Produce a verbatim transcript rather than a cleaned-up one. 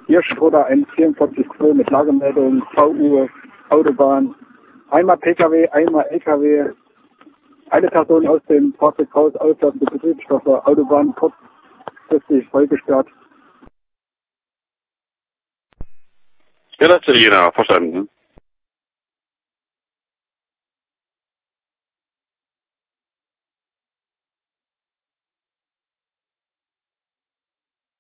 Hier Skoda eins vierundvierzig zwei mit Lagemeldung, V U, Autobahn. Einmal P K W, einmal L K W. Eine Person aus dem Fahrzeug raus, auslassen der Betriebsstoffe, Autobahn kurzfristig vollgesperrt. Ja, das ist genau, verstanden.